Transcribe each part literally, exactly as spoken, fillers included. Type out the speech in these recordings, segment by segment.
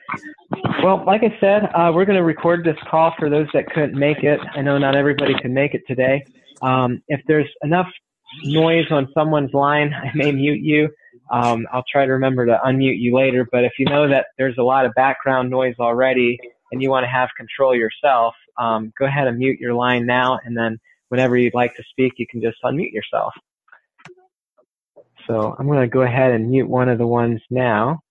Well, like I said, uh, we're going to record this call for those that couldn't make it. I know not everybody could make it today. Um, if there's enough noise on someone's line, I may mute you. Um, I'll try to remember to unmute you later. But if you know that there's a lot of background noise already and you want to have control yourself, um, go ahead and mute your line now. And then whenever you'd like to speak, you can just unmute yourself. So I'm going to go ahead and mute one of the ones now.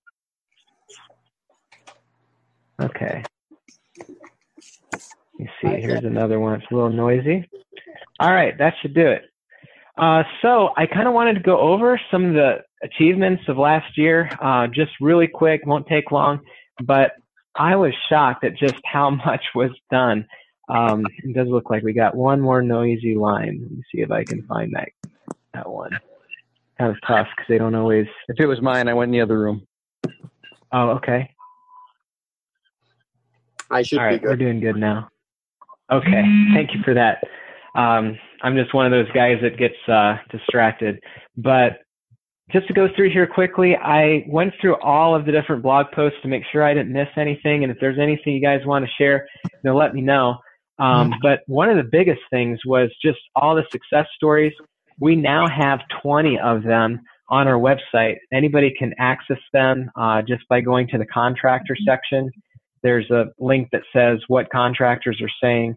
Okay. Let me see. Here's another one. It's a little noisy. All right. That should do it. Uh, so I kind of wanted to go over some of the achievements of last year, uh, just really quick, won't take long, but I was shocked at just how much was done. Um, it does look like we got one more noisy line. Let me see if I can find that, that one. Kind of tough because they don't always. If it was mine, I went in the other room. Oh, okay. I should All right, be good. we're doing good now. Okay, thank you for that. Um, I'm just one of those guys that gets uh, distracted. But just to go through here quickly, I went through all of the different blog posts to make sure I didn't miss anything. And if there's anything you guys want to share, you know, let me know. Um, but one of the biggest things was just all the success stories. We now have twenty of them on our website. Anybody can access them uh, just by going to the contractor section. There's a link that says what contractors are saying.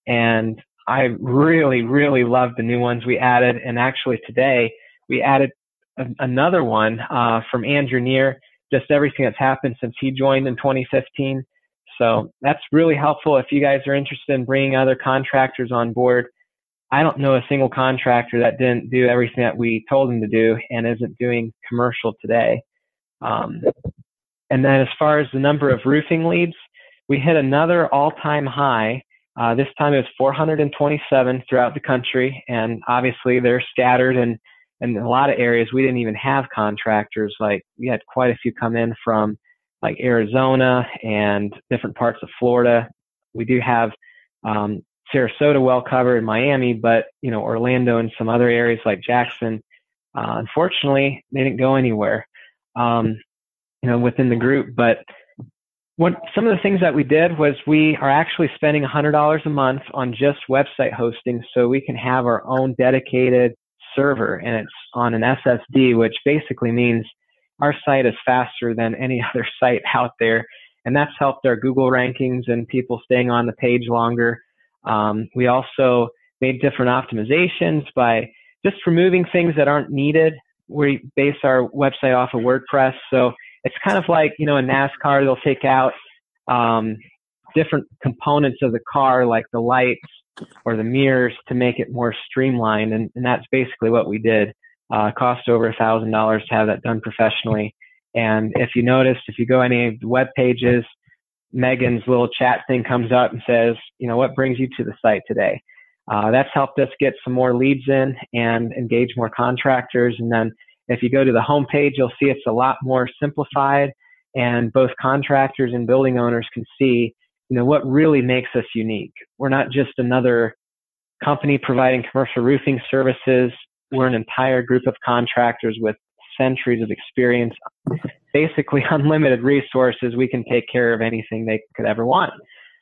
And I really, really love the new ones we added. And actually today we added a, another one uh, from Andrew Neer, just everything that's happened since he joined in twenty fifteen. So that's really helpful if you guys are interested in bringing other contractors on board. I don't know a single contractor that didn't do everything that we told them to do and isn't doing commercial today. Um, and then as far as the number of roofing leads, we hit another all-time high. Uh, this time it was four hundred twenty-seven throughout the country, and obviously they're scattered and in a lot of areas we didn't even have contractors. Like we had quite a few come in from like Arizona and different parts of Florida. We do have um, Sarasota well covered, Miami, but you know Orlando and some other areas like Jackson, uh, unfortunately they didn't go anywhere, um, you know, within the group. But what some of the things that we did was we are actually spending one hundred dollars a month on just website hosting, so we can have our own dedicated server, and it's on an S S D, which basically means our site is faster than any other site out there, and that's helped our Google rankings and people staying on the page longer. Um, we also made different optimizations by just removing things that aren't needed. We base our website off of WordPress, so it's kind of like, you know, in NASCAR, they'll take out um, different components of the car, like the lights or the mirrors, to make it more streamlined, and, and that's basically what we did. Uh, cost over a thousand dollars to have that done professionally. And if you notice, if you go any of the web pages, Megan's little chat thing comes up and says, you know, what brings you to the site today? Uh, that's helped us get some more leads in and engage more contractors. And then if you go to the homepage, you'll see it's a lot more simplified, and both contractors and building owners can see, you know, what really makes us unique. We're not just another company providing commercial roofing services. We're an entire group of contractors with centuries of experience, basically unlimited resources. We can take care of anything they could ever want.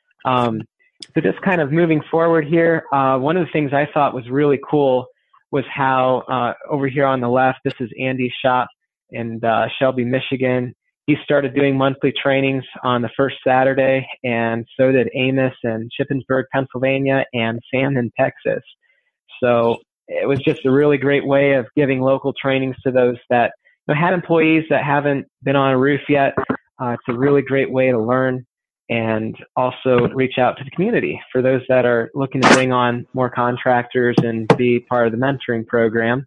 Um, so just kind of moving forward here, uh, one of the things I thought was really cool was how uh, over here on the left, this is Andy's shop in uh, Shelby, Michigan. He started doing monthly trainings on the first Saturday, and so did Amos in Shippensburg, Pennsylvania, and Sam in Texas. So it was just a really great way of giving local trainings to those that, you know, had employees that haven't been on a roof yet. Uh, it's a really great way to learn and also reach out to the community for those that are looking to bring on more contractors and be part of the mentoring program.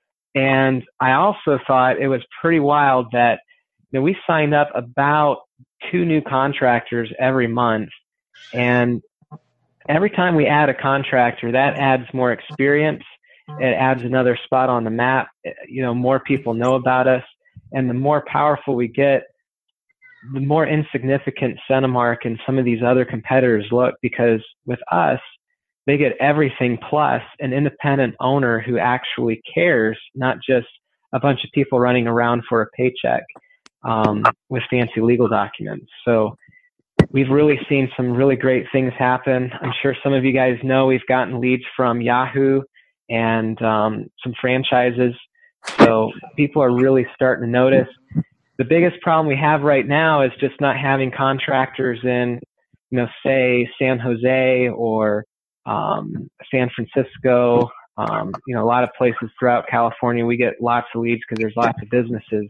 And I also thought it was pretty wild that, you know, we signed up about two new contractors every month, and every time we add a contractor, that adds more experience. It adds another spot on the map. You know, more people know about us, and the more powerful we get, the more insignificant CentiMark and some of these other competitors look, because with us, they get everything plus an independent owner who actually cares, not just a bunch of people running around for a paycheck. um, with fancy legal documents. So we've really seen some really great things happen. I'm sure some of you guys know we've gotten leads from Yahoo and um, some franchises. So people are really starting to notice. The biggest problem we have right now is just not having contractors in, you know, say San Jose or um, San Francisco. Um, you know, a lot of places throughout California, we get lots of leads because there's lots of businesses.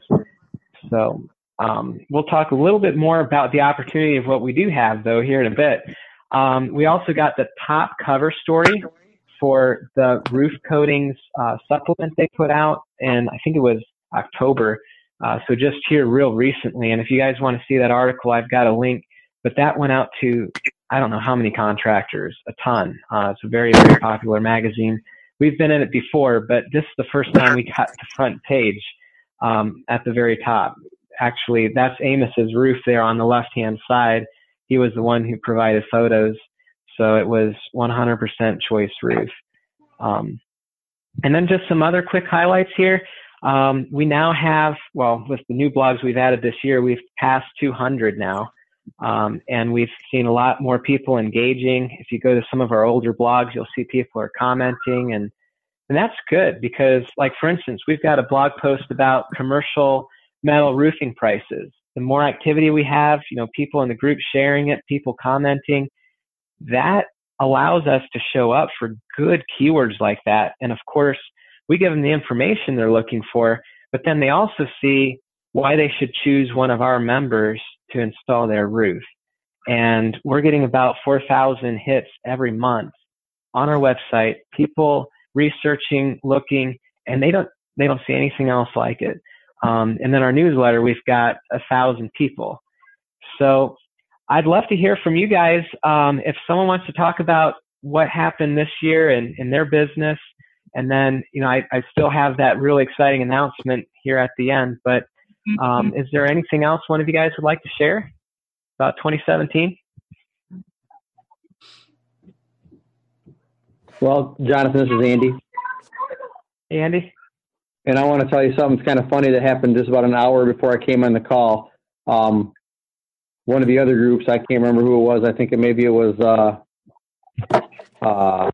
So um, we'll talk a little bit more about the opportunity of what we do have, though, here in a bit. Um, we also got the top cover story for the roof coatings uh, supplement they put out, and I think it was October. Uh, so just here real recently. And if you guys want to see that article, I've got a link. But that went out to, I don't know how many contractors, a ton. Uh, it's a very, very popular magazine. We've been in it before, but this is the first time we got the front page um, at the very top. Actually, that's Amos's roof there on the left-hand side. He was the one who provided photos. So it was one hundred percent choice roof. Um, and then just some other quick highlights here. Um, we now have, well, with the new blogs we've added this year, we've passed two hundred now. Um, and we've seen a lot more people engaging. If you go to some of our older blogs, you'll see people are commenting, and, and that's good because, like, for instance, we've got a blog post about commercial metal roofing prices. The more activity we have, you know, people in the group sharing it, people commenting, that allows us to show up for good keywords like that. And of course, we give them the information they're looking for, but then they also see why they should choose one of our members to install their roof. And we're getting about four thousand hits every month on our website, people researching, looking, and they don't, they don't see anything else like it. Um, and then our newsletter, we've got a thousand people. So I'd love to hear from you guys. Um, if someone wants to talk about what happened this year in, in their business, and then, you know, I, I still have that really exciting announcement here at the end, but um, is there anything else one of you guys would like to share about twenty seventeen? Well, Jonathan, this is Andy. Hey, Andy. And I want to tell you something kind of funny that happened just about an hour before I came on the call. Um, one of the other groups, I can't remember who it was. I think it maybe it was uh, uh,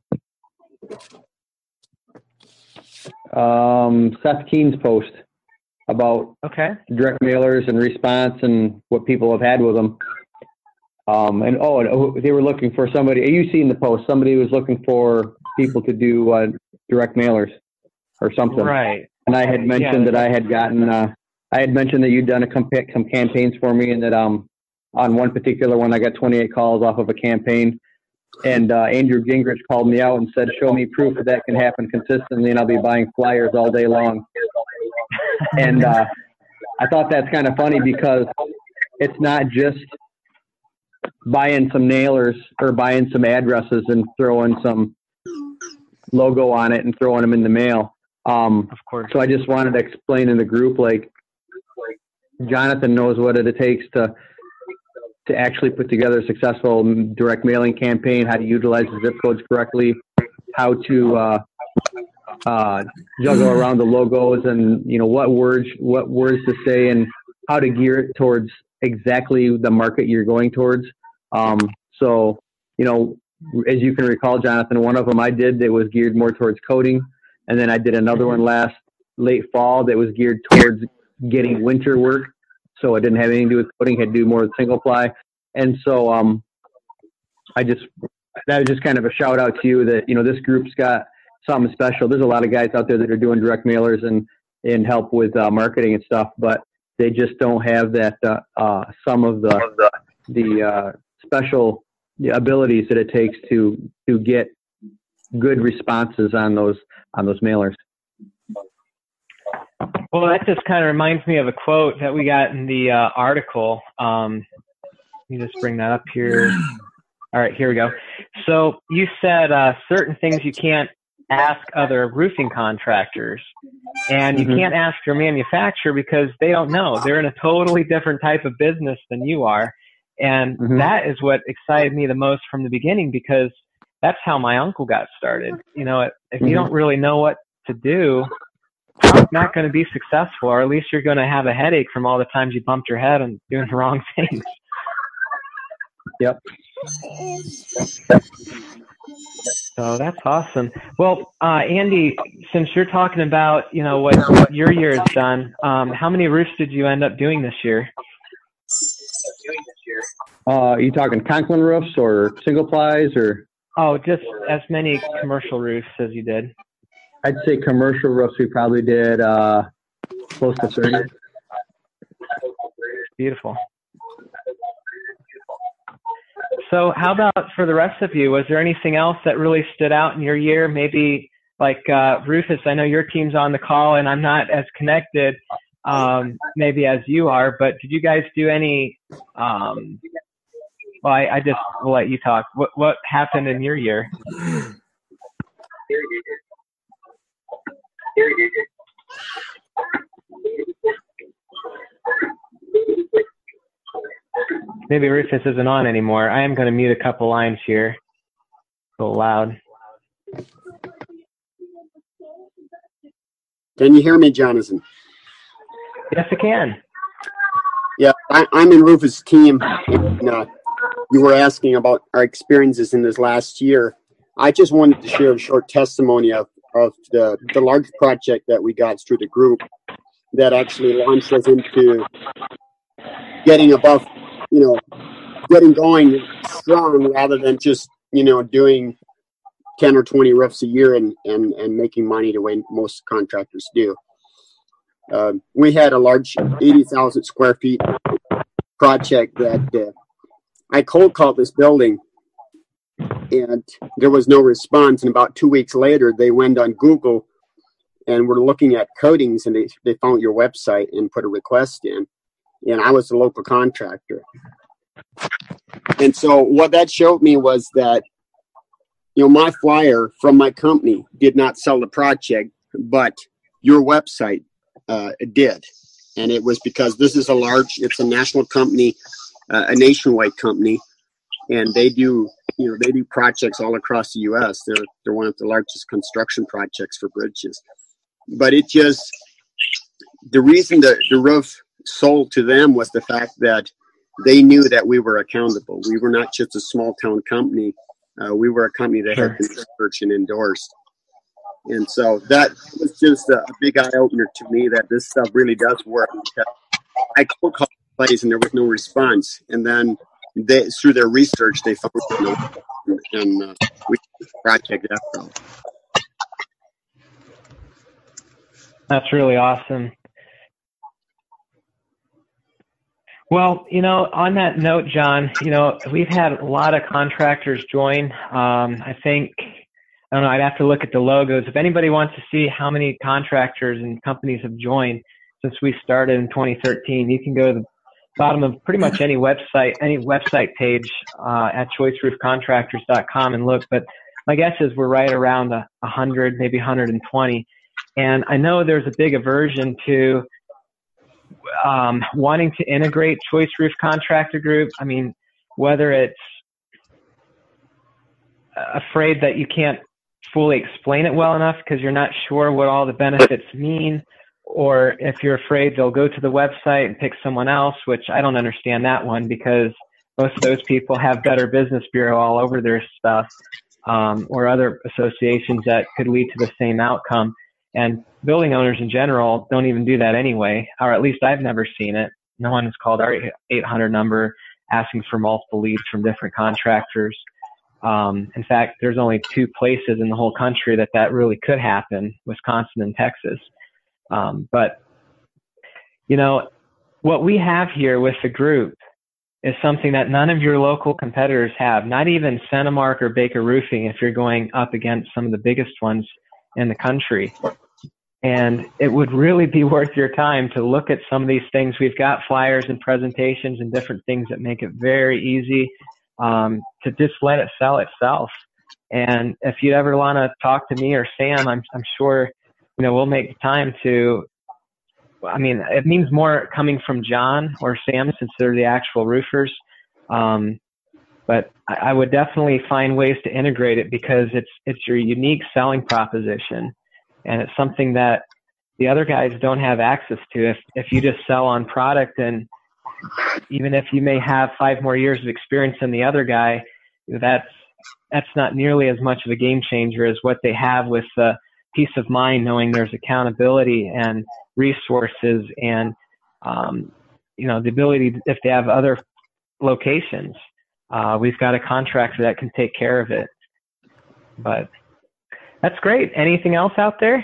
um, Seth Keen's post about okay. direct mailers and response and what people have had with them. Um, and oh, and they were looking for somebody. You seen the post? Somebody was looking for people to do uh, direct mailers or something. Right. And I had mentioned yeah, that I had gotten. Uh, I had mentioned that you'd done a comp- some campaigns for me, and that um on one particular one I got twenty-eight calls off of a campaign. And uh, Andrew Gingrich called me out and said, "Show me proof that that can happen consistently, and I'll be buying flyers all day long." And uh, I thought that's kind of funny because it's not just buying some nailers or buying some addresses and throwing some logo on it and throwing them in the mail. Um, of course. So I just wanted to explain in the group, like, Jonathan knows what it takes to to actually put together a successful direct mailing campaign, how to utilize the zip codes correctly, how to uh, uh, juggle around the logos, and you know what words what words to say, and how to gear it towards exactly the market you're going towards. Um, so, you know, as you can recall, Jonathan, one of them I did that was geared more towards coding, and then I did another one last late fall that was geared towards getting winter work. So it didn't have anything to do with coding, had to do more with single ply. And so um, I just, that was just kind of a shout out to you that, you know, this group's got something special. There's a lot of guys out there that are doing direct mailers and, and help with uh, marketing and stuff, but they just don't have that, uh, uh, some of the, the uh, special abilities that it takes to, to get good responses on those, on those mailers. Well, that just kind of reminds me of a quote that we got in the uh, article. Um, let me just bring that up here. All right, here we go. So you said uh, certain things you can't ask other roofing contractors, and you mm-hmm. can't ask your manufacturer because they don't know. They're in a totally different type of business than you are. And mm-hmm. that is what excited me the most from the beginning, because that's how my uncle got started. You know, if mm-hmm. you don't really know what to do, probably not going to be successful, or at least you're going to have a headache from all the times you bumped your head and doing the wrong things. Yep. So that's awesome. Well, uh, Andy, since you're talking about, you know, what, what your year has done, um, how many roofs did you end up doing this year? Uh, are you talking Conklin roofs or single plies or? Oh, just as many commercial roofs as you did. I'd say commercial roofs we probably did uh, close to thirty. Beautiful. So how about for the rest of you? Was there anything else that really stood out in your year? Maybe like uh, Rufus, I know your team's on the call and I'm not as connected um, maybe as you are, but did you guys do any, um, well, I, I just will let you talk. What, what happened in your year? Maybe Rufus isn't on anymore. I am going to mute a couple lines here. A little loud. Can you hear me, Jonathan? Yes, I can. Yeah, I, I'm in Rufus' team. And, uh, you were asking about our experiences in this last year. I just wanted to share a short testimony of, of the, the large project that we got through the group that actually launched us into getting above, you know, getting going strong rather than just, you know, doing ten or twenty roofs a year and, and, and making money the way most contractors do. Uh, we had a large eighty thousand square feet project that uh, I cold called this building and there was no response. And about two weeks later, they went on Google and were looking at coatings and they, they found your website and put a request in. And I was a local contractor. And so what that showed me was that, you know, my flyer from my company did not sell the project, but your website uh, did. And it was because this is a large, it's a national company, uh, a nationwide company, and they do, you know, they do projects all across the U S. They're, they're one of the largest construction projects for bridges. But it just, the reason that the roof sold to them was the fact that they knew that we were accountable. We were not just a small town company. Uh, we were a company that Sure. had been researched and endorsed. And so that was just a, a big eye opener to me that this stuff really does work. I cold called the place and there was no response. And then they, through their research, they found no, and uh, we project after all. That's really awesome. Well, you know, on that note, John, you know, we've had a lot of contractors join. Um, I think, I don't know, I'd have to look at the logos. If anybody wants to see how many contractors and companies have joined since we started in twenty thirteen, you can go to the bottom of pretty much any website, any website page uh, at choice roof contractors dot com and look. But my guess is we're right around a hundred, maybe one hundred twenty. And I know there's a big aversion to um, wanting to integrate Choice Roof Contractor Group. I mean, whether it's afraid that you can't fully explain it well enough because you're not sure what all the benefits mean, or if you're afraid they'll go to the website and pick someone else, which I don't understand that one because most of those people have Better Business Bureau all over their stuff, um, or other associations that could lead to the same outcome. And building owners in general don't even do that anyway, or at least I've never seen it. No one has called our eight hundred number asking for multiple leads from different contractors. Um, in fact, there's only two places in the whole country that that really could happen, Wisconsin and Texas. Um, but, you know, what we have here with the group is something that none of your local competitors have, not even Centimark or Baker Roofing if you're going up against some of the biggest ones in the country. And it would really be worth your time to look at some of these things. We've got flyers and presentations and different things that make it very easy um, to just let it sell itself. And if you ever want to talk to me or Sam, I'm, I'm sure, you know, we'll make time to, I mean, it means more coming from John or Sam since they're the actual roofers. Um, but I, I would definitely find ways to integrate it because it's, it's your unique selling proposition. And it's something that the other guys don't have access to. If if you just sell on product, and even if you may have five more years of experience than the other guy, that's that's not nearly as much of a game changer as what they have with the peace of mind, knowing there's accountability and resources, and um, you know, the ability to, if they have other locations, uh, we've got a contractor that can take care of it. But that's great. Anything else out there?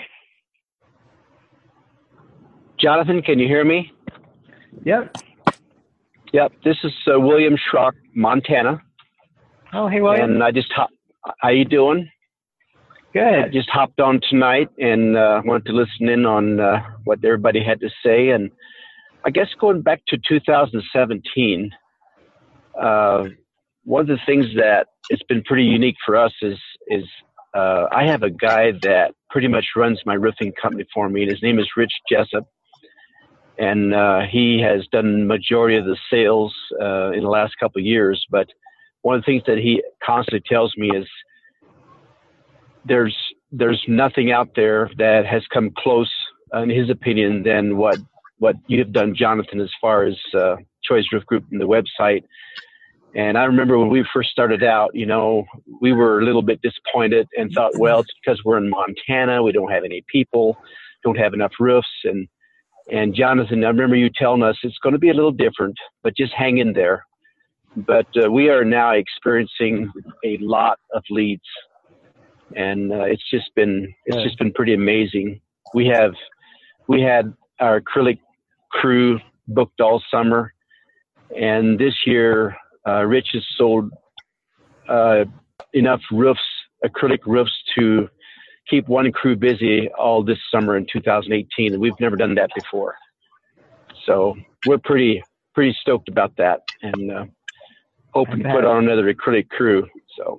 Jonathan, can you hear me? Yep. Yep. This is uh, William Schrock, Montana. Oh, hey, William. And I just hop- how you doing? Good. I just hopped on tonight and uh, wanted to listen in on uh, what everybody had to say. And I guess going back to two thousand seventeen, uh, one of the things that it's been pretty unique for us is is uh, I have a guy that pretty much runs my roofing company for me, and his name is Rich Jessup. And uh, he has done the majority of the sales uh, in the last couple of years. But one of the things that he constantly tells me is there's there's nothing out there that has come close, in his opinion, than what what you have done, Jonathan, as far as uh, Choice Roof Group and the website. And I remember when we first started out, you know, we were a little bit disappointed and thought, well, it's because we're in Montana, we don't have any people, don't have enough roofs. And And Jonathan, I remember you telling us it's going to be a little different, but just hang in there. But uh, we are now experiencing a lot of leads, and uh, it's just been it's just been pretty amazing. We have we had our acrylic crew booked all summer, and this year uh, Rich has sold uh, enough roofs, acrylic roofs, to keep one crew busy all this summer in two thousand eighteen, and we've never done that before. So we're pretty pretty stoked about that, and uh, hoping to put on another acrylic crew. So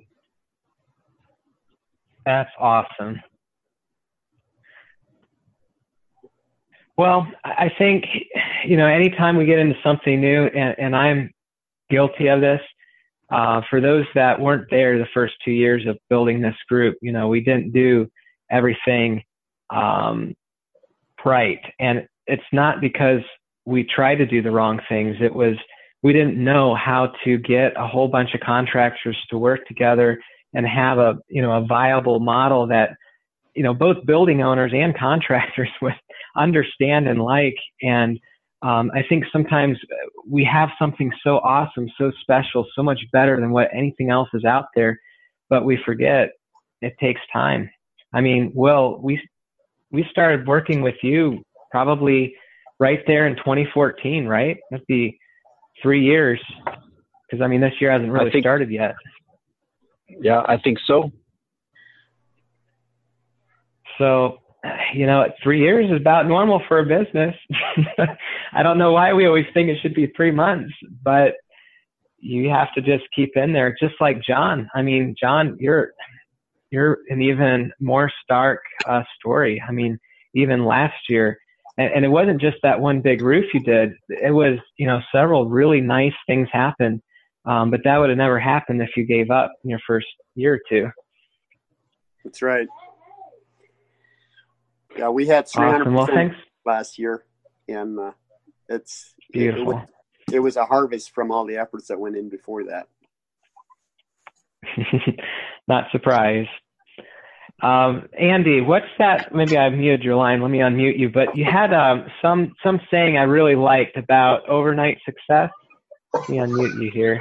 that's awesome. Well, I think, you know, anytime we get into something new, and, and I'm guilty of this, Uh, for those that weren't there the first two years of building this group, you know, we didn't do everything um, right. And it's not because we tried to do the wrong things. It was, we didn't know how to get a whole bunch of contractors to work together and have a, you know, a viable model that, you know, both building owners and contractors would understand and like. And Um, I think sometimes we have something so awesome, so special, so much better than what anything else is out there, but we forget it takes time. I mean, Will, we we started working with you probably right there in twenty fourteen, right? That'd be three years, because I mean, this year hasn't really think, started yet. Yeah, I think so. So, you know, three years is about normal for a business. I don't know why we always think it should be three months, but you have to just keep in there, just like John. I mean, John, you're you're an even more stark uh, story. I mean, even last year, and, and it wasn't just that one big roof you did. It was, you know, several really nice things happened, um, but that would have never happened if you gave up in your first year or two. That's right. Yeah, we had three hundred percent awesome. Well, last year, and uh, it's beautiful. It, it, it was a harvest from all the efforts that went in before that. Not surprised. Um, Andy, what's that? Maybe I muted your line. Let me unmute you. But you had um, some some saying I really liked about overnight success. Let me unmute you here.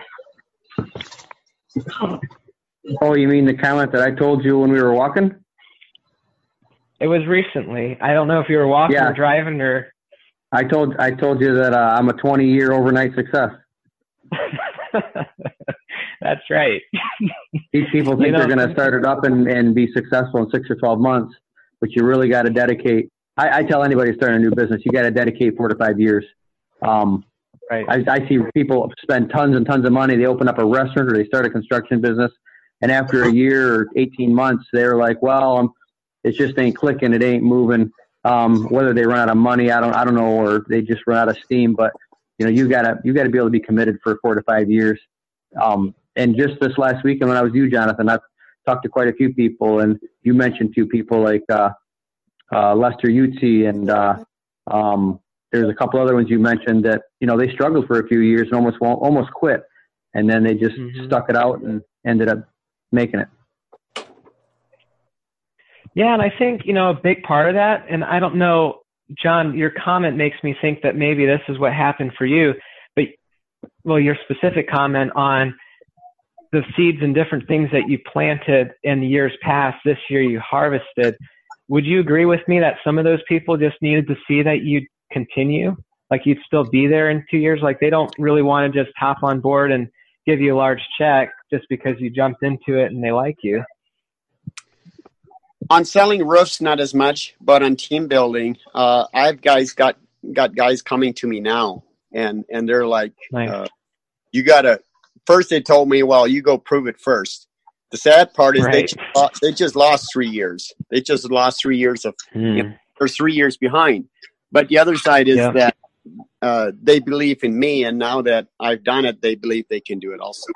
Oh, you mean the comment that I told you when we were walking? It was recently. I don't know if you were walking yeah. or driving or. I told I told you that uh, I'm a twenty year overnight success. That's right. These people think you know, they're going to start it up and, and be successful in six or twelve months, but you really got to dedicate. I, I tell anybody starting a new business, you got to dedicate four to five years. Um, right. I, I see people spend tons and tons of money. They open up a restaurant or they start a construction business, and after a year or eighteen months, they're like, "Well, I'm, it just ain't clicking. It ain't moving." Um, whether they run out of money, I don't, I don't know, or they just run out of steam. But you know, you gotta, you gotta be able to be committed for four to five years. Um, and just this last weekend when I was with you, Jonathan, I've talked to quite a few people, and you mentioned two people like uh, uh, Lester Utsi, and uh, um, there's a couple other ones you mentioned that, you know, they struggled for a few years and almost almost quit, and then they just mm-hmm. stuck it out and ended up making it. Yeah, and I think, you know, a big part of that, and I don't know, John, your comment makes me think that maybe this is what happened for you, but, well, your specific comment on the seeds and different things that you planted in the years past, this year you harvested. Would you agree with me that some of those people just needed to see that you'd continue? Like you'd still be there in two years? Like they don't really want to just hop on board and give you a large check just because you jumped into it and they like you. On selling roofs, not as much, but on team building, uh, I've guys got, got guys coming to me now and, and they're like, nice. uh, you gotta, first they told me, well, you go prove it first. The sad part is right. they, just lost, they just lost three years. They just lost three years of, mm. you know, they're three years behind. But the other side is yeah. that uh, they believe in me, and now that I've done it, they believe they can do it also.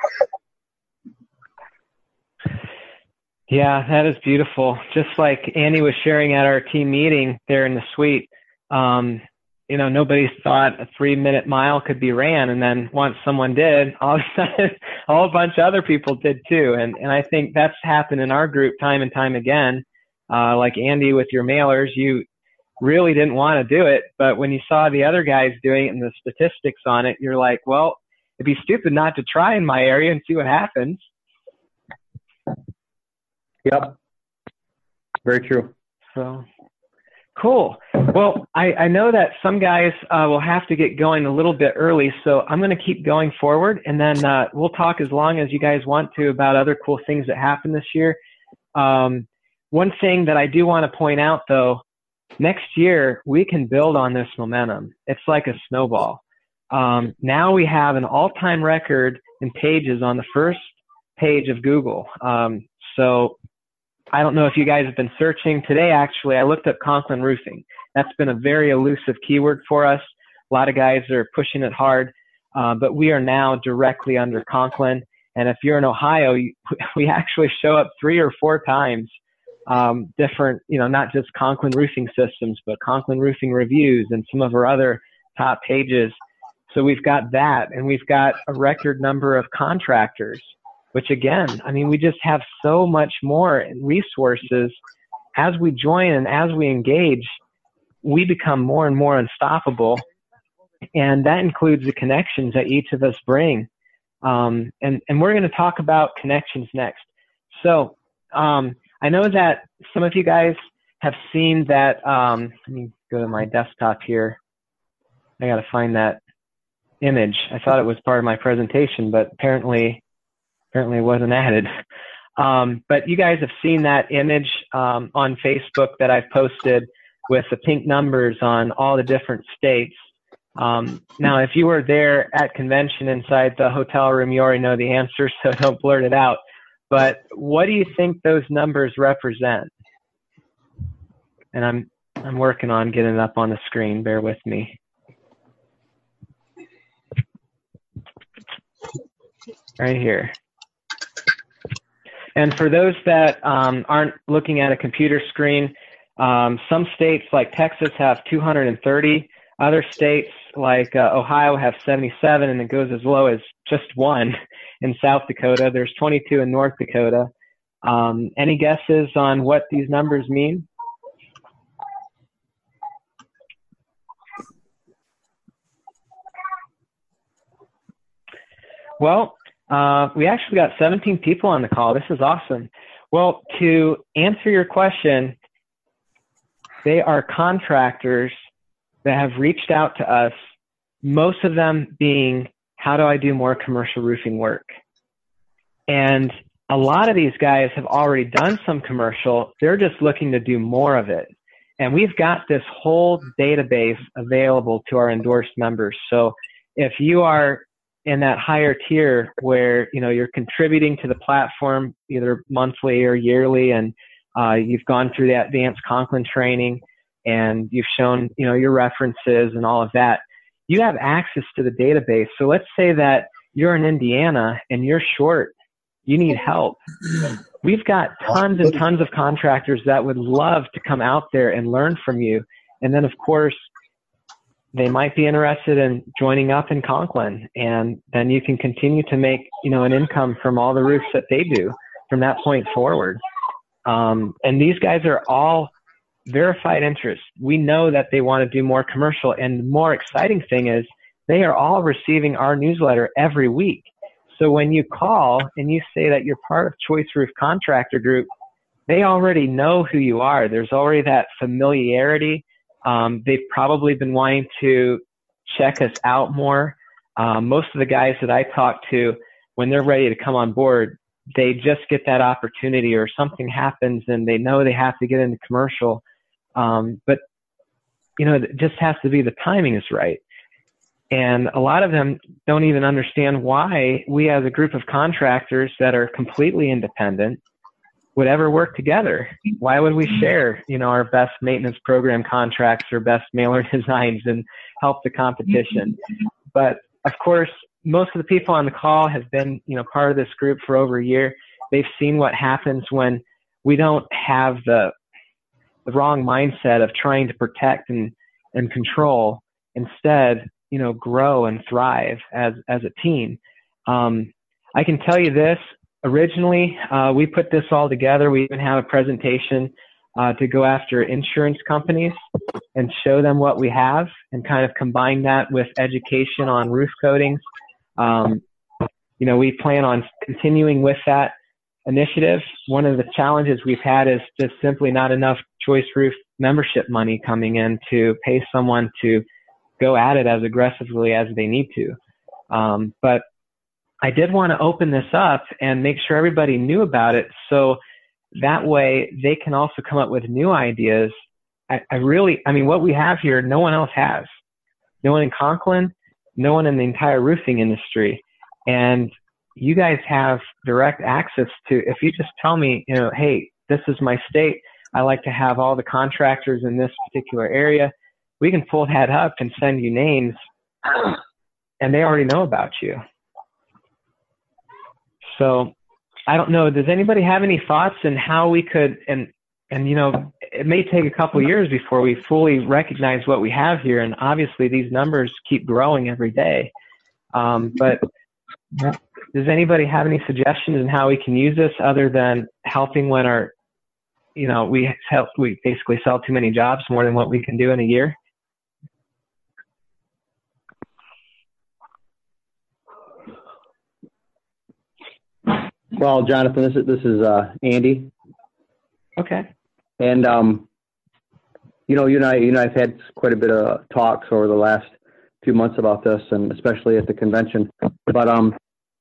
Yeah, that is beautiful. Just like Andy was sharing at our team meeting there in the suite, um, you know, nobody thought a three-minute mile could be ran, and then once someone did, all of a sudden, a whole bunch of other people did too. And and I think that's happened in our group time and time again. Uh, like Andy with your mailers, you really didn't want to do it, but when you saw the other guys doing it and the statistics on it, you're like, well, it'd be stupid not to try in my area and see what happens. Yep. Very true. So cool. Well, I, I know that some guys uh, will have to get going a little bit early, so I'm going to keep going forward, and then uh, we'll talk as long as you guys want to about other cool things that happened this year. Um, one thing that I do want to point out, though, next year we can build on this momentum. It's like a snowball. Um, now we have an all-time record in pages on the first page of Google. Um, so I don't know if you guys have been searching today. Actually, I looked up Conklin roofing. That's been a very elusive keyword for us. A lot of guys are pushing it hard, uh, but we are now directly under Conklin. And if you're in Ohio, you, we actually show up three or four times, um, different, you know, not just Conklin roofing systems, but Conklin roofing reviews and some of our other top pages. So we've got that, and we've got a record number of contractors, which again, I mean, we just have so much more resources. As we join and as we engage, we become more and more unstoppable. And that includes the connections that each of us bring. Um, and, and we're going to talk about connections next. So um, I know that some of you guys have seen that. Um, let me go to my desktop here. I got to find that image. I thought it was part of my presentation, but apparently Apparently it wasn't added. Um, but you guys have seen that image um, on Facebook that I've posted with the pink numbers on all the different states. Um, now, if you were there at convention inside the hotel room, you already know the answer, so don't blurt it out. But what do you think those numbers represent? And I'm I'm working on getting it up on the screen. Bear with me. Right here. And for those that um, aren't looking at a computer screen, um, some states like Texas have two hundred thirty. Other states like uh, Ohio have seventy-seven, and it goes as low as just one in South Dakota. There's twenty-two in North Dakota. Um, any guesses on what these numbers mean? Well, Uh, we actually got seventeen people on the call. This is awesome. Well, to answer your question, they are contractors that have reached out to us, most of them being, how do I do more commercial roofing work? And a lot of these guys have already done some commercial. They're just looking to do more of it. And we've got this whole database available to our endorsed members. So if you are in that higher tier where, you know, you're contributing to the platform either monthly or yearly, and uh, you've gone through the advanced Conklin training and you've shown, you know, your references and all of that, you have access to the database. So let's say that you're in Indiana and you're short, you need help. we've got tons and tons of contractors that would love to come out there and learn from you. And then, of course, they might be interested in joining up in Conklin, and then you can continue to make, you know, an income from all the roofs that they do from that point forward. Um, and these guys are all verified interests. We know that they want to do more commercial, and the more exciting thing is they are all receiving our newsletter every week. So when you call and you say that you're part of Choice Roof Contractor Group, they already know who you are. There's already that familiarity. Um, they've probably been wanting to check us out more. Um, most of the guys that I talk to, when they're ready to come on board, they just get that opportunity or something happens and they know they have to get into commercial. Um, but, you know, it just has to be the timing is right. And a lot of them don't even understand why we as a group of contractors that are completely independent would ever work together. Why would we share, you know, our best maintenance program contracts or best mailer designs and help the competition? But of course, most of the people on the call have been, you know, part of this group for over a year. They've seen what happens when we don't have the, the wrong mindset of trying to protect and, and control. Instead, you know, grow and thrive as, as a team. Um, I can tell you this, originally, uh, we put this all together. We even have a presentation uh, to go after insurance companies and show them what we have and kind of combine that with education on roof coatings. Um, you know, we plan on continuing with that initiative. One of the challenges we've had is just simply not enough Choice Roof membership money coming in to pay someone to go at it as aggressively as they need to. Um, but I did want to open this up and make sure everybody knew about it, so that way they can also come up with new ideas. I, I really, I mean, what we have here, no one else has. No one in Conklin, no one in the entire roofing industry. And you guys have direct access to, if you just tell me, you know, hey, this is my state, I like to have all the contractors in this particular area, we can pull that up and send you names, and they already know about you. So I don't know, does anybody have any thoughts on how we could, and, and you know, it may take a couple years before we fully recognize what we have here, and obviously these numbers keep growing every day. Um, but does anybody have any suggestions on how we can use this other than helping when our, you know, we help, we basically sell too many jobs, more than what we can do in a year? Well, Jonathan, this is this is uh, Andy. Okay. And um, you know, you and I, you know, I've had quite a bit of talks over the last few months about this, and especially at the convention. But um,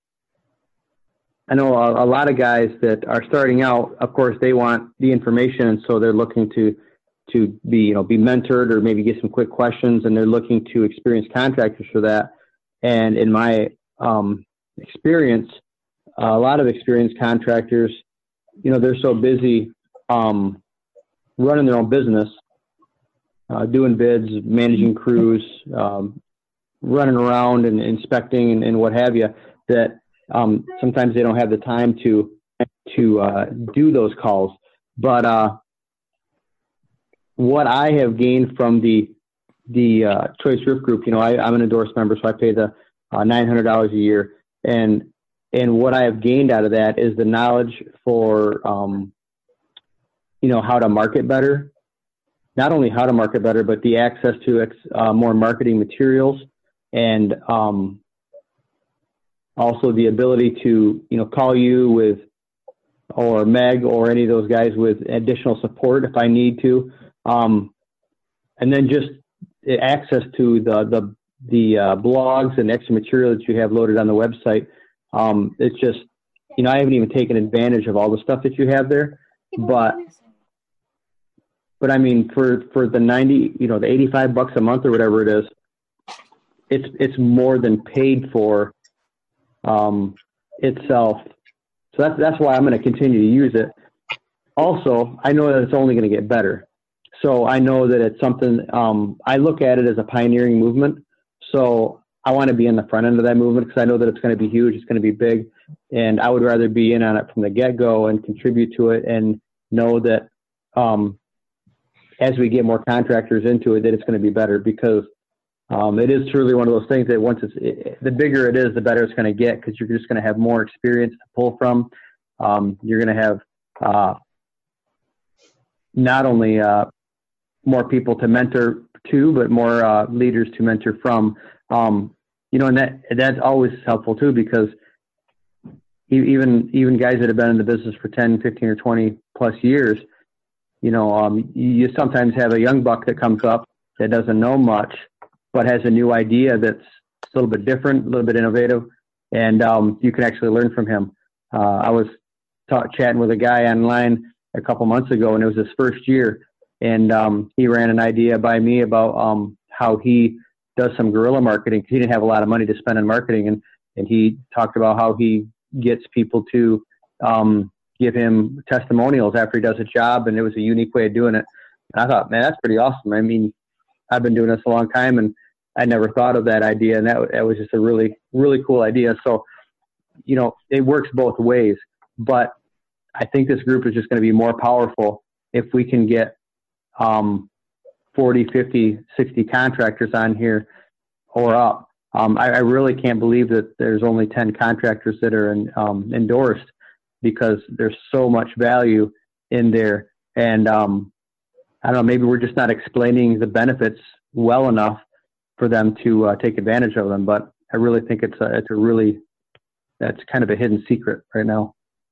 I know a, a lot of guys that are starting out. Of course, they want the information, and so they're looking to to be, you know, be mentored or maybe get some quick questions, and they're looking to experienced contractors for that. And in my um, experience, Uh, a lot of experienced contractors, you know, they're so busy um, running their own business, uh, doing bids, managing crews, um, running around and inspecting and, and what have you, that um, sometimes they don't have the time to to uh, do those calls. But uh, what I have gained from the the uh, Choice Roof Group, you know, I, I'm an endorsed member, so I pay the uh, nine hundred dollars a year, and And what I have gained out of that is the knowledge for, um, you know, how to market better. Not only how to market better, but the access to uh, more marketing materials, and um, also the ability to, you know, call you with, or Meg or any of those guys with additional support if I need to, um, and then just access to the the the uh, blogs and extra material that you have loaded on the website. Um, it's just, you know, I haven't even taken advantage of all the stuff that you have there, but, but I mean, for, for the ninety, you know, the eighty-five bucks a month or whatever it is, it's, it's more than paid for, um, itself. So that's, that's why I'm going to continue to use it. Also, I know that it's only going to get better. So I know that it's something, um, I look at it as a pioneering movement. So I want to be in the front end of that movement because I know that it's going to be huge. It's going to be big. And I would rather be in on it from the get-go and contribute to it and know that um, as we get more contractors into it, that it's going to be better, because um, it is truly one of those things that once it's, it, the bigger it is, the better it's going to get, because you're just going to have more experience to pull from. Um, you're going to have uh, not only uh, more people to mentor to, but more uh, leaders to mentor from. Um, you know, and that that's always helpful too, because even even guys that have been in the business for ten, fifteen, or twenty plus years, you know, um, you sometimes have a young buck that comes up that doesn't know much, but has a new idea that's a little bit different, a little bit innovative, and um, you can actually learn from him. Uh, I was ta- chatting with a guy online a couple months ago, and it was his first year, and um, he ran an idea by me about um, how he does some guerrilla marketing. He didn't have a lot of money to spend on marketing, and, and he talked about how he gets people to um, give him testimonials after he does a job, and it was a unique way of doing it. And I thought, man, that's pretty awesome. I mean, I've been doing this a long time, and I never thought of that idea, and that, that was just a really, really cool idea. So, you know, it works both ways, but I think this group is just going to be more powerful if we can get um, forty, fifty, sixty contractors on here or up. Um, I, I really can't believe that there's only ten contractors that are in, um, endorsed, because there's so much value in there. And um, I don't know, maybe we're just not explaining the benefits well enough for them to uh, take advantage of them. But I really think it's a, it's a really, that's kind of a hidden secret right now.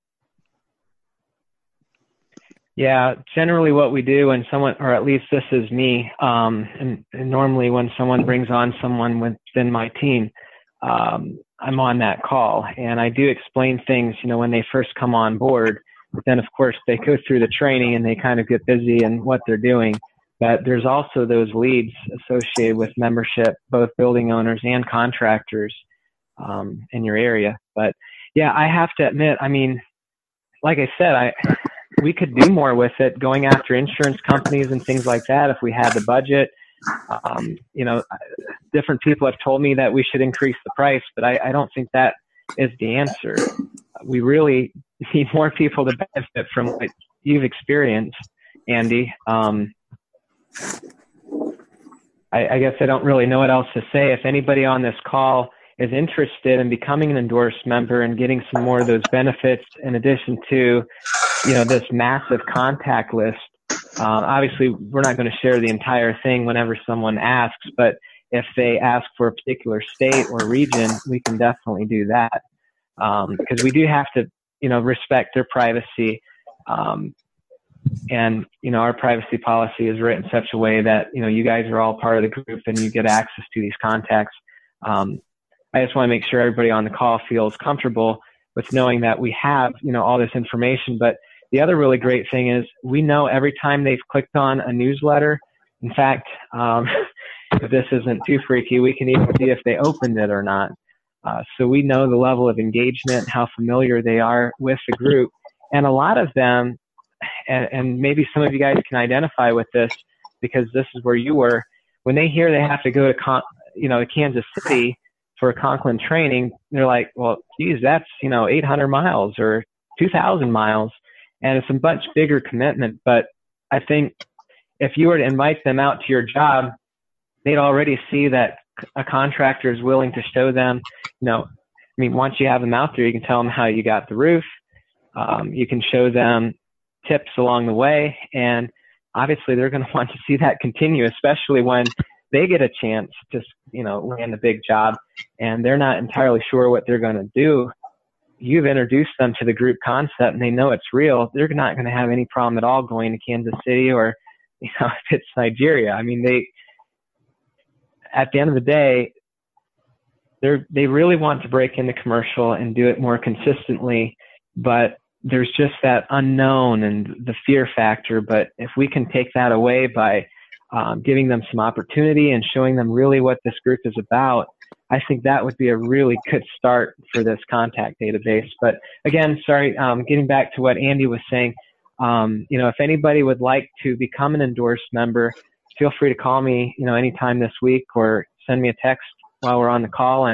Yeah, generally what we do when someone, or at least this is me, um, and, and normally when someone brings on someone within my team, um, I'm on that call, and I do explain things, you know, when they first come on board, but then of course they go through the training and they kind of get busy in what they're doing. But there's also those leads associated with membership, both building owners and contractors um, in your area. But yeah, I have to admit, I mean, like I said, I, we could do more with it, going after insurance companies and things like that if we had the budget. Um, you know, different people have told me that we should increase the price, but I, I don't think that is the answer. We really need more people to benefit from what you've experienced, Andy. Um, I, I guess I don't really know what else to say. If anybody on this call is interested in becoming an endorsed member and getting some more of those benefits, in addition to, you know, this massive contact list, uh, obviously we're not going to share the entire thing whenever someone asks, but if they ask for a particular state or region, we can definitely do that. Um, because we do have to, you know, respect their privacy. Um, and, you know, our privacy policy is written in such a way that, you know, you guys are all part of the group and you get access to these contacts. Um, I just want to make sure everybody on the call feels comfortable with knowing that we have, you know, all this information. But the other really great thing is we know every time they've clicked on a newsletter. In fact, um, if this isn't too freaky, we can even see if they opened it or not. Uh, so we know the level of engagement, how familiar they are with the group. And a lot of them, and, and maybe some of you guys can identify with this because this is where you were, when they hear they have to go to, Con- you know, to Kansas City for a Conklin training, they're like, well, geez, that's, you know, eight hundred miles or two thousand miles. And it's a much bigger commitment. But I think if you were to invite them out to your job, they'd already see that a contractor is willing to show them, you know, I mean, once you have them out there, you can tell them how you got the roof. Um, you can show them tips along the way. And obviously they're going to want to see that continue, especially when they get a chance to, you know, land a big job and they're not entirely sure what they're going to do. You've introduced them to the group concept and they know it's real. They're not going to have any problem at all going to Kansas City or, you know, if it's Nigeria. I mean, they, at the end of the day, they're, they really want to break into commercial and do it more consistently, but there's just that unknown and the fear factor. But if we can take that away by um, giving them some opportunity and showing them really what this group is about, I think that would be a really good start for this contact database. But again, sorry, um, getting back to what Andy was saying, um, you know, if anybody would like to become an endorsed member, feel free to call me, you know, anytime this week or send me a text while we're on the call. And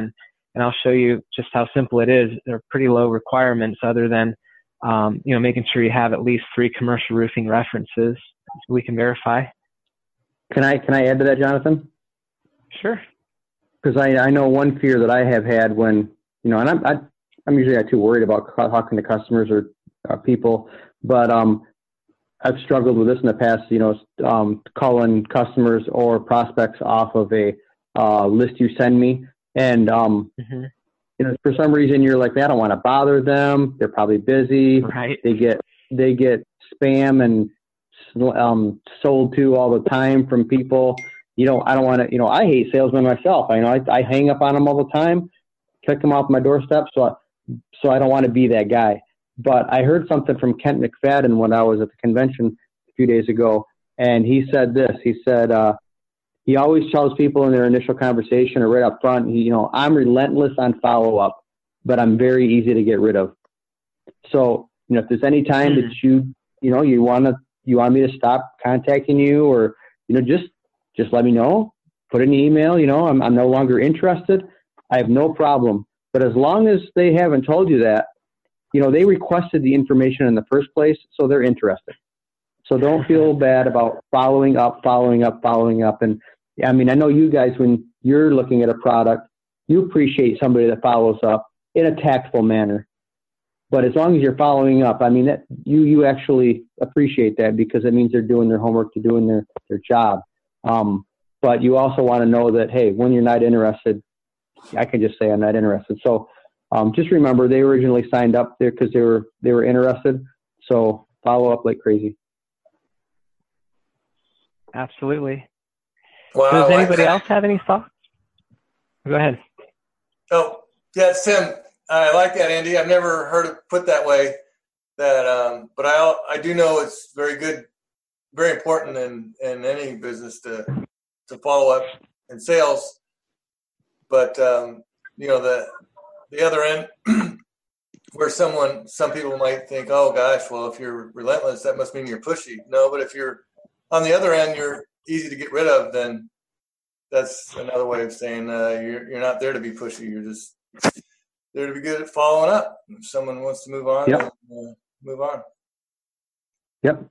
and I'll show you just how simple it is. They're pretty low requirements other than, um, you know, making sure you have at least three commercial roofing references we can verify. Can I, can I add to that, Jonathan? Sure. Because I, I know one fear that I have had when, you know, and I'm, I, I'm usually not too worried about talking to customers or uh, people, but um, I've struggled with this in the past, you know, um, calling customers or prospects off of a uh, list you send me. And, um, mm-hmm. you know, for some reason you're like, I don't want to bother them. They're probably busy. Right. They get, they get spam and um, sold to all the time from people. You know, I don't want to, you know, I hate salesmen myself. I know I, I hang up on them all the time, kick them off my doorstep. So, I, so I don't want to be that guy. But I heard something from Kent McFadden when I was at the convention a few days ago. And he said this, he said, uh, he always tells people in their initial conversation or right up front, he, you know, I'm relentless on follow up, but I'm very easy to get rid of. So, you know, if there's any time mm-hmm. that you, you know, you want to, you want me to stop contacting you or, you know, just, just let me know, put an email, you know, I'm, I'm no longer interested. I have no problem. But as long as they haven't told you that, you know, they requested the information in the first place, so they're interested. So don't feel bad about following up, following up, following up. And I mean, I know you guys, when you're looking at a product, you appreciate somebody that follows up in a tactful manner. But as long as you're following up, I mean, that you, you actually appreciate that because it means they're doing their homework, they're doing their, their job. Um, but you also want to know that, hey, when you're not interested, I can just say I'm not interested. So um, just remember, they originally signed up there because they were they were interested. So follow up like crazy. Absolutely. Wow, Does like anybody that. else have any thoughts? Go ahead. Oh, yeah, Tim. I like that, Andy. I've never heard it put that way. That, um, but I I do know it's very good, very important in, in any business to to follow up in sales. But um, you know, the the other end, where someone, some people might think, oh gosh, well, if you're relentless, that must mean you're pushy. No, but if you're on the other end, you're easy to get rid of, then that's another way of saying uh, you're you're not there to be pushy. You're just there to be good at following up. If someone wants to move on, yep. then, uh, move on. Yep.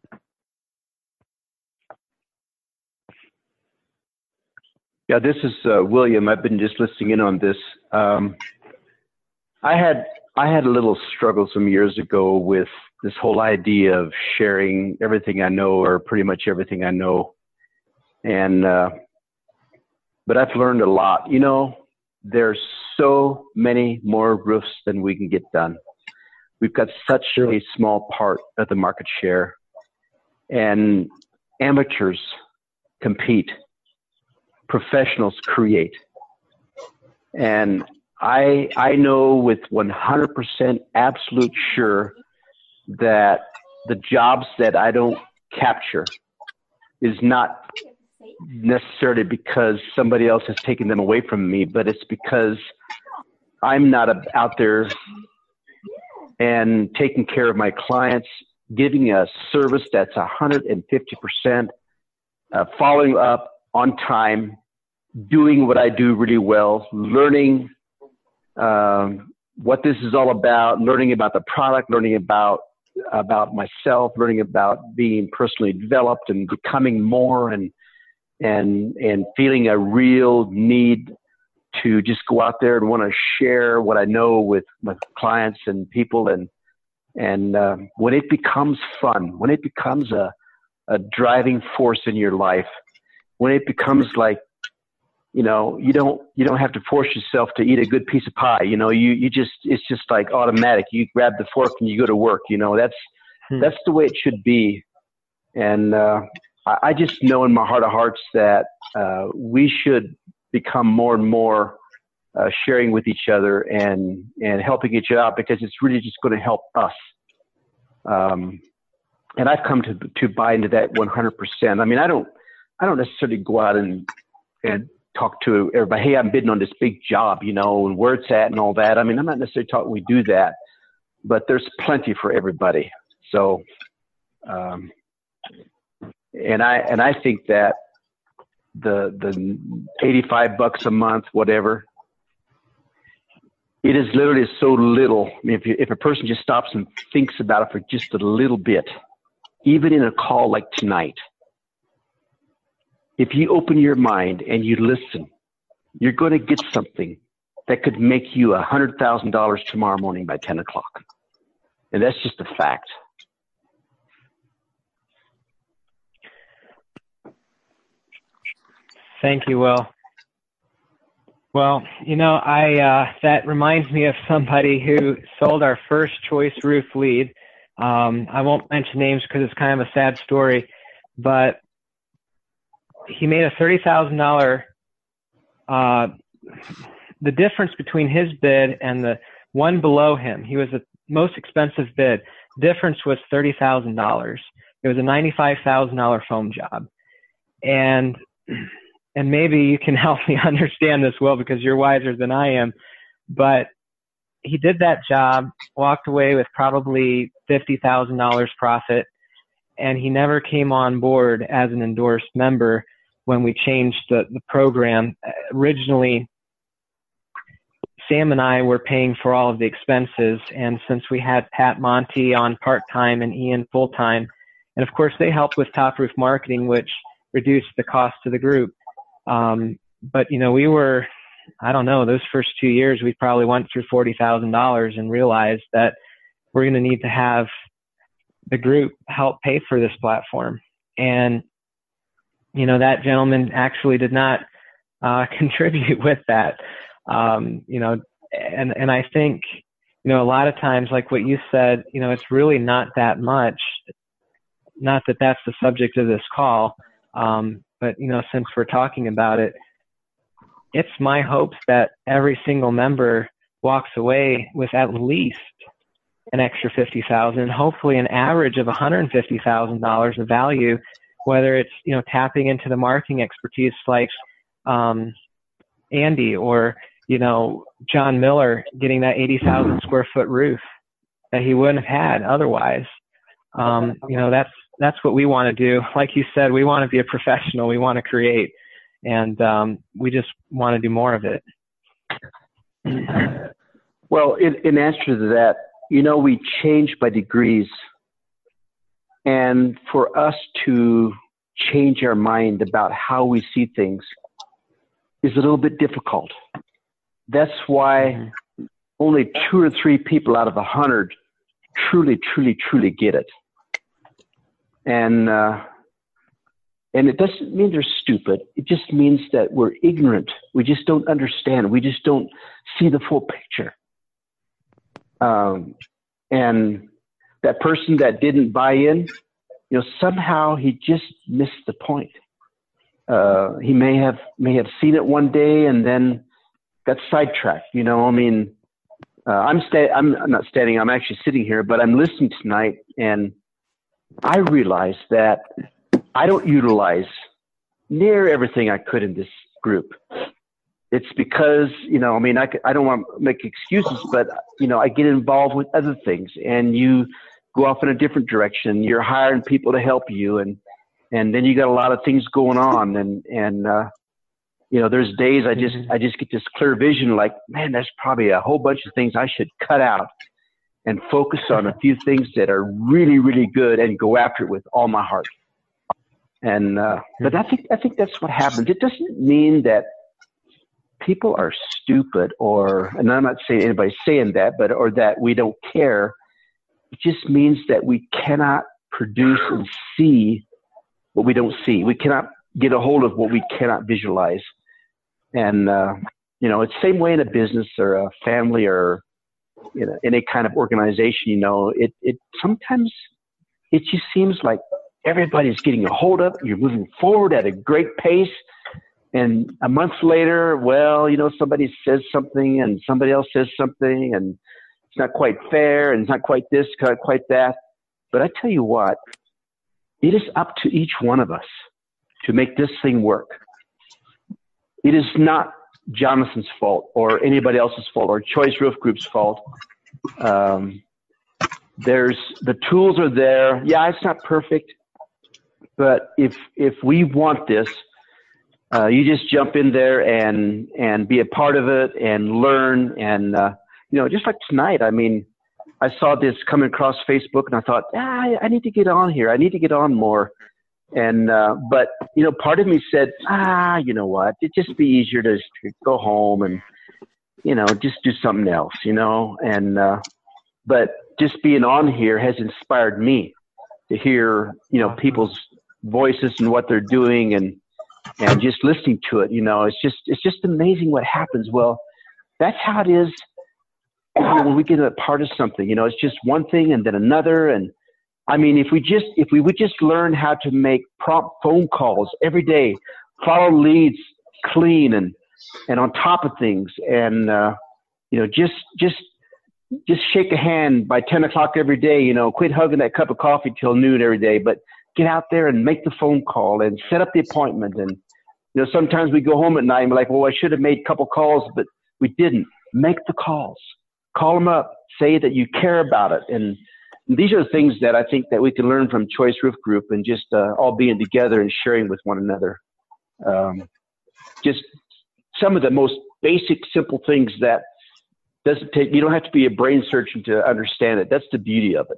Yeah, this is uh, William. I've been just listening in on this. Um, I had I had a little struggle some years ago with this whole idea of sharing everything I know, or pretty much everything I know. And uh, but I've learned a lot. You know, there's so many more roofs than we can get done. We've got such a small part of the market share, and amateurs compete. Professionals create. And I I know with one hundred percent absolute sure that the jobs that I don't capture is not necessarily because somebody else has taken them away from me, but it's because I'm not out there and taking care of my clients, giving a service that's one hundred fifty percent, uh, following up on time, doing what I do really well, learning um, what this is all about, learning about the product, learning about about myself, learning about being personally developed and becoming more, and and and feeling a real need to just go out there and want to share what I know with with clients and people. And and uh, when it becomes fun, when it becomes a a driving force in your life, when it becomes like, you know, you don't you don't have to force yourself to eat a good piece of pie. You know, you you just it's just like automatic. You grab the fork and you go to work. You know, that's hmm. that's the way it should be. And uh, I, I just know in my heart of hearts that uh, we should become more and more uh, sharing with each other and and helping each other out, because it's really just going to help us. Um, and I've come to to buy into that one hundred percent. I mean, I don't I don't necessarily go out and and talk to everybody, hey, I'm bidding on this big job, you know, and where it's at and all that. I mean, I'm not necessarily talking we do that, but there's plenty for everybody. So, um, and I and I think that the the eighty-five bucks a month, whatever, It is literally so little. I mean, if, you, if a person just stops and thinks about it for just a little bit, even in a call like tonight, if you open your mind and you listen, you're going to get something that could make you one hundred thousand dollars tomorrow morning by ten o'clock. And that's just a fact. Thank you, Will. Well, you know, I uh, that reminds me of somebody who sold our first choice roof lead. Um, I won't mention names because it's kind of a sad story, but he made a thirty thousand dollars. Uh, the difference between his bid and the one below him, he was the most expensive bid. Difference was thirty thousand dollars. It was a ninety-five thousand dollars foam job, and. And maybe you can help me understand this, Will, because you're wiser than I am. But he did that job, walked away with probably fifty thousand dollars profit, and he never came on board as an endorsed member when we changed the, the program. Originally, Sam and I were paying for all of the expenses, and since we had Pat Monty on part-time and Ian full-time, and of course they helped with Top Roof Marketing, which reduced the cost to the group. Um, but, you know, we were, I don't know, those first two years, we probably went through forty thousand dollars and realized that we're going to need to have the group help pay for this platform. And, you know, that gentleman actually did not uh, contribute with that. Um, you know, and, and I think, you know, a lot of times, like what you said, you know, it's really not that much. Not that that's the subject of this call. Um, But, you know, since we're talking about it, it's my hopes that every single member walks away with at least an extra fifty thousand dollars, hopefully an average of one hundred fifty thousand dollars of value, whether it's, you know, tapping into the marketing expertise like um, Andy or, you know, John Miller getting that eighty thousand square foot roof that he wouldn't have had otherwise. Um, you know, that's, that's what we want to do. Like you said, we want to be a professional. We want to create, and um, we just want to do more of it. Well, in, in answer to that, you know, we change by degrees. And for us to change our mind about how we see things is a little bit difficult. That's why only two or three people out of a hundred truly, truly, truly get it. And uh, and it doesn't mean they're stupid. It just means that we're ignorant. We just don't understand. We just don't see the full picture. Um, and that person that didn't buy in, you know, somehow he just missed the point. Uh, he may have may have seen it one day and then got sidetracked. You know, I mean, uh, I'm sta- I'm, I'm not standing. I'm actually sitting here, but I'm listening tonight, and I realize that I don't utilize near everything I could in this group. It's because, you know, I mean, I, I don't want to make excuses, but, you know, I get involved with other things, and you go off in a different direction. You're hiring people to help you, and, and then you got a lot of things going on. And, and, uh, you know, there's days I just, I just get this clear vision, like, man, there's probably a whole bunch of things I should cut out and focus on a few things that are really, really good and go after it with all my heart. And, uh, but I think, I think that's what happens. It doesn't mean that people are stupid, or, and I'm not saying anybody's saying that, but, or that we don't care. It just means that we cannot produce and see what we don't see. We cannot get a hold of what we cannot visualize. And, uh, you know, it's the same way in a business or a family or, you know, any kind of organization. You know, it, it sometimes it just seems like everybody's getting a hold of it. You're moving forward at a great pace. And a month later, well, you know, somebody says something and somebody else says something, and it's not quite fair, and it's not quite this, not quite that. But I tell you what, it is up to each one of us to make this thing work. It is not Jonathan's fault or anybody else's fault or Choice Roof Group's fault. Um, there's the tools are there. Yeah, it's not perfect, but if if we want this, uh, you just jump in there and and be a part of it and learn. And uh, you know, just like tonight, I mean, I saw this coming across Facebook and I thought, ah, I, I need to get on here. I need to get on more. And, uh, but, you know, part of me said, ah, you know what, it'd just be easier to, to go home and, you know, just do something else, you know, and, uh, but just being on here has inspired me to hear, you know, people's voices and what they're doing and, and just listening to it, you know, it's just, it's just amazing what happens. Well, that's how it is. You know, when we get a part of something, you know, it's just one thing and then another. And I mean, if we just, if we would just learn how to make prompt phone calls every day, follow leads clean and, and on top of things. And, uh, you know, just, just, just shake a hand by ten o'clock every day, you know, quit hugging that cup of coffee till noon every day, but get out there and make the phone call and set up the appointment. And, you know, sometimes we go home at night and we're like, well, I should have made a couple calls, but we didn't. Make the calls. Call them up, say that you care about it. And these are the things that I think that we can learn from Choice Roof Group and just uh, all being together and sharing with one another. Um, just some of the most basic, simple things that doesn't take, you don't have to be a brain surgeon to understand it. That's the beauty of it.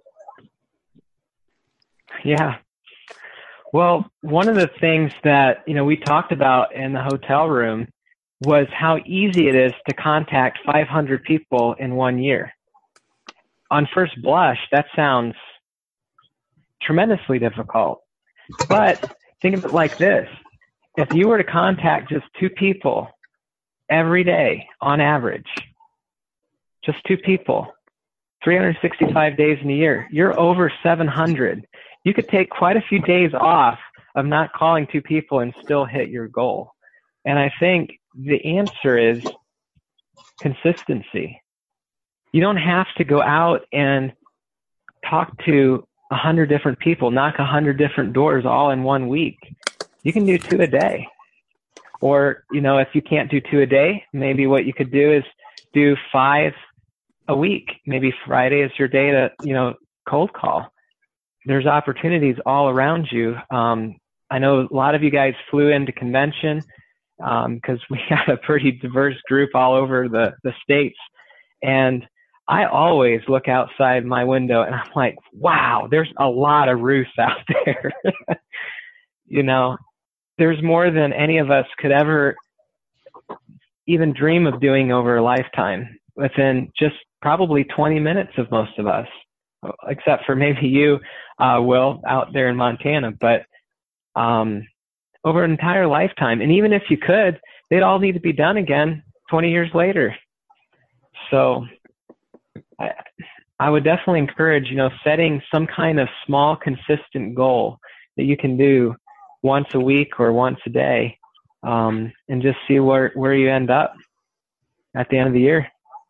Yeah. Well, one of the things that, you know, we talked about in the hotel room was how easy it is to contact five hundred people in one year. On first blush, that sounds tremendously difficult. But think of it like this. If you were to contact just two people every day on average, just two people, three hundred sixty-five days in a year, you're over seven hundred. You could take quite a few days off of not calling two people and still hit your goal. And I think the answer is consistency. You don't have to go out and talk to a hundred different people, knock a hundred different doors all in one week. You can do two a day. Or, you know, if you can't do two a day, maybe what you could do is do five a week. Maybe Friday is your day to, you know, cold call. There's opportunities all around you. Um, I know a lot of you guys flew into convention because um, we got a pretty diverse group all over the, the States. And I always look outside my window and I'm like, wow, there's a lot of roofs out there. You know, there's more than any of us could ever even dream of doing over a lifetime within just probably twenty minutes of most of us, except for maybe you, uh, Will, out there in Montana. But um, over an entire lifetime. And even if you could, they'd all need to be done again twenty years later. So I, I would definitely encourage, you know, setting some kind of small, consistent goal that you can do once a week or once a day, um, and just see where, where you end up at the end of the year.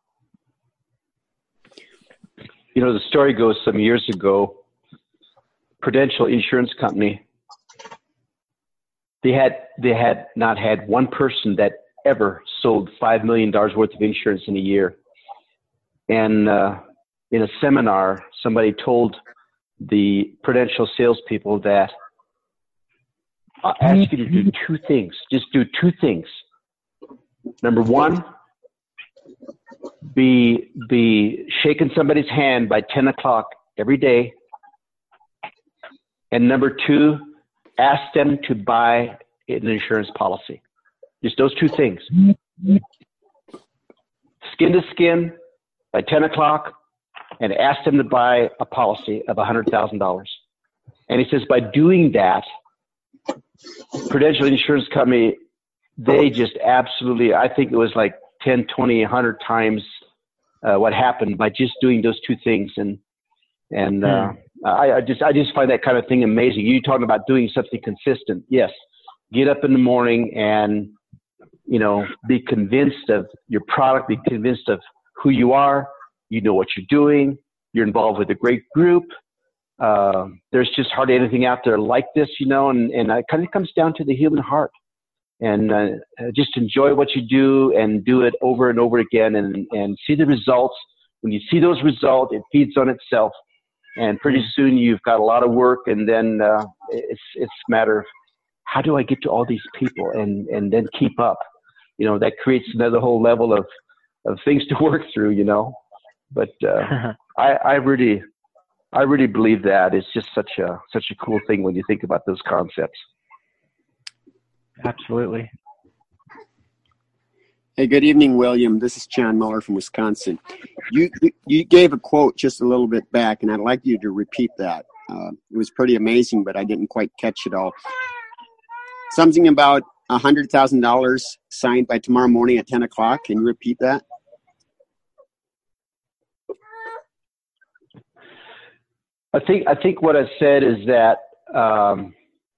You know, the story goes some years ago, Prudential Insurance Company, they had, they had not had one person that ever sold five million dollars worth of insurance in a year. And uh, in a seminar, somebody told the Prudential salespeople that, I'll ask you to do two things. Just do two things. Number one, be, be shaking somebody's hand by ten o'clock every day. And number two, ask them to buy an insurance policy. Just those two things. Skin to skin by ten o'clock and ask them to buy a policy of one hundred thousand dollars. And he says, by doing that, Prudential Insurance Company, they just absolutely, I think it was like ten, twenty, one hundred times uh, what happened by just doing those two things. And, and uh, I, I just, I just find that kind of thing amazing. You talking about doing something consistent. Yes. Get up in the morning and, you know, be convinced of your product, be convinced of who you are. You know what you're doing. You're involved with a great group. Uh, there's just hardly anything out there like this, you know, and, and it kind of comes down to the human heart. And uh, just enjoy what you do and do it over and over again and, and see the results. When you see those results, it feeds on itself. And pretty soon you've got a lot of work, and then uh, it's, it's a matter of how do I get to all these people and, and then keep up? You know, that creates another whole level of, of things to work through, you know. But uh, I, I really, I really believe that it's just such a such a cool thing when you think about those concepts. Absolutely. Hey, good evening, William. This is John Muller from Wisconsin. You you gave a quote just a little bit back, and I'd like you to repeat that. Uh, it was pretty amazing, but I didn't quite catch it all. Something about one hundred thousand dollars signed by tomorrow morning at ten o'clock. Can you repeat that? I think I think what I said is that um,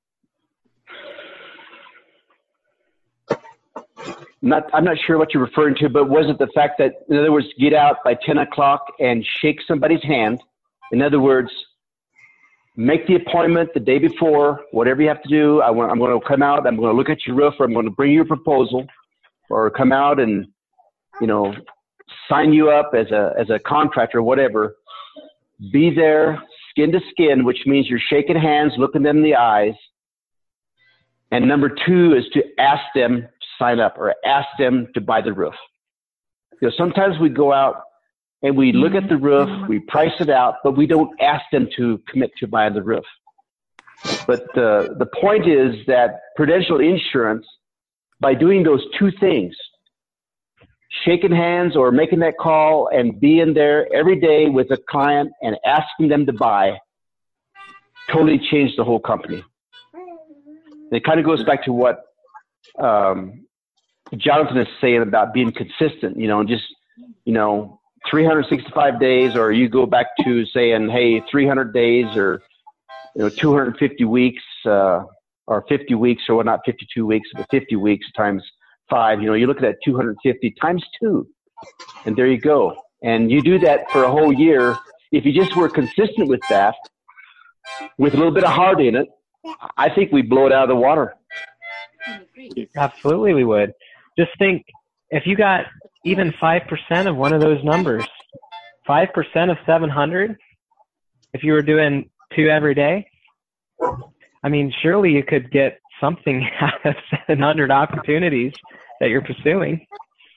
not I'm not sure what you're referring to, but was it the fact that, in other words, get out by ten o'clock and shake somebody's hand? In other words, make the appointment the day before, whatever you have to do. I want, I'm going to come out, I'm going to look at your roof, or I'm going to bring you a proposal, or come out and, you know, sign you up as a as a contractor, whatever. Be there, skin to skin, which means you're shaking hands, looking them in the eyes. And number two is to ask them to sign up or ask them to buy the roof. Because sometimes we go out and we look at the roof, we price it out, but we don't ask them to commit to buying the roof. But uh, the point is that Prudential Insurance, by doing those two things, shaking hands or making that call and being there every day with a client and asking them to buy, totally changed the whole company. It kind of goes back to what um, Jonathan is saying about being consistent, you know, just, you know, three hundred sixty-five days, or you go back to saying, hey, three hundred days, or, you know, two hundred fifty weeks, uh, or fifty weeks, or not fifty-two weeks, but fifty weeks times five, you know, you look at that two hundred fifty times two, and there you go. And you do that for a whole year. If you just were consistent with that, with a little bit of heart in it, I think we blow it out of the water. Absolutely, we would. Just think, if you got even five percent of one of those numbers, five percent of seven hundred, if you were doing two every day, I mean, surely you could get something out of seven hundred opportunities that you're pursuing.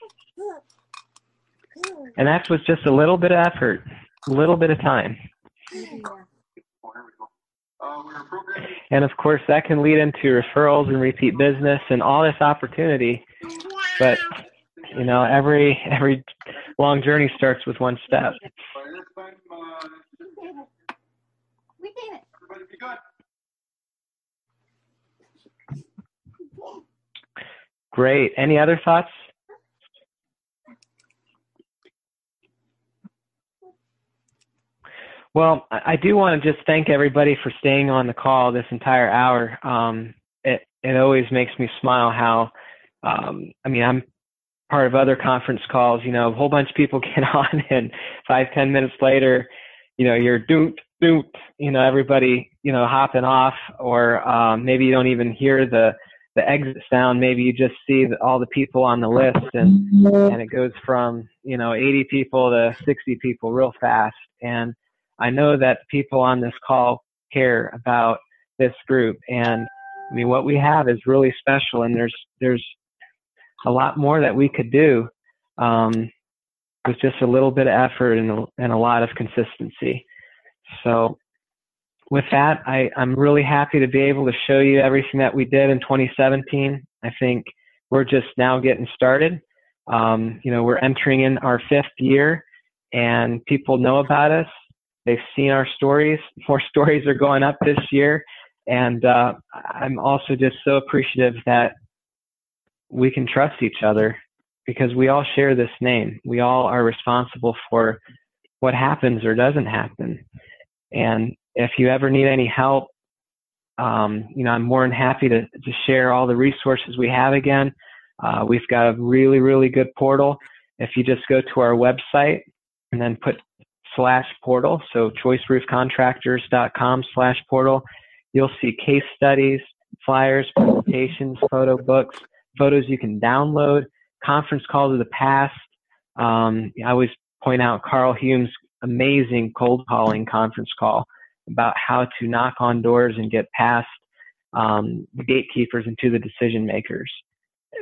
And that's with just a little bit of effort, a little bit of time. And of course, that can lead into referrals and repeat business and all this opportunity. But, you know, every every long journey starts with one step. Great. Any other thoughts? Well, I do want to just thank everybody for staying on the call this entire hour. Um, it, it always makes me smile how, um, I mean, I'm part of other conference calls, you know, a whole bunch of people get on, and five, ten minutes later, you know, you're doot, doot, you know, everybody, you know, hopping off, or um, maybe you don't even hear the, the exit sound. Maybe you just see the, all the people on the list, and, and it goes from, you know, eighty people to sixty people real fast. And I know that people on this call care about this group, and I mean, what we have is really special, and there's there's a lot more that we could do um, with just a little bit of effort and a, and a lot of consistency. So with that, I, I'm really happy to be able to show you everything that we did in twenty seventeen. I think we're just now getting started. Um, you know, we're entering in our fifth year, and people know about us. They've seen our stories. More stories are going up this year. And uh, I'm also just so appreciative that we can trust each other, because we all share this name. We all are responsible for what happens or doesn't happen. And if you ever need any help, um, you know, I'm more than happy to, to share all the resources we have again. Uh, we've got a really, really good portal. If you just go to our website and then put slash portal, so choice roof contractors dot com slash portal, you'll see case studies, flyers, presentations, photo books, photos you can download, conference calls of the past. Um, I always point out Carl Hume's amazing cold calling conference call about how to knock on doors and get past um, the gatekeepers and to the decision makers.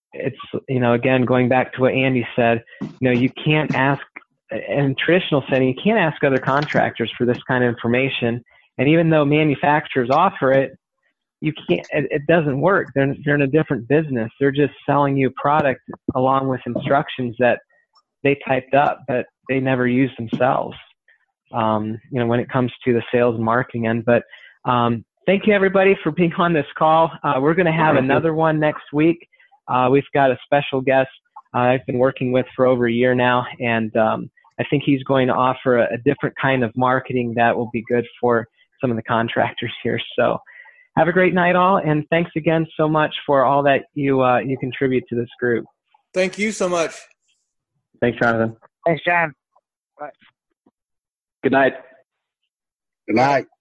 it's, you know, again, going back to what Andy said, you know, you can't ask, in traditional setting, you can't ask other contractors for this kind of information. And even though manufacturers offer it, you can't, it, it doesn't work. They're, they're in a different business. They're just selling you product along with instructions that they typed up, but they never use themselves, um, you know, when it comes to the sales and marketing end. But um, thank you, everybody, for being on this call. Uh, we're going to have another one next week. Uh, we've got a special guest uh, I've been working with for over a year now, and um, I think he's going to offer a, a different kind of marketing that will be good for some of the contractors here. So have a great night, all, and thanks again so much for all that you uh, you contribute to this group. Thank you so much. Thanks, Jonathan. Thanks, John. Bye. Good night. Good night.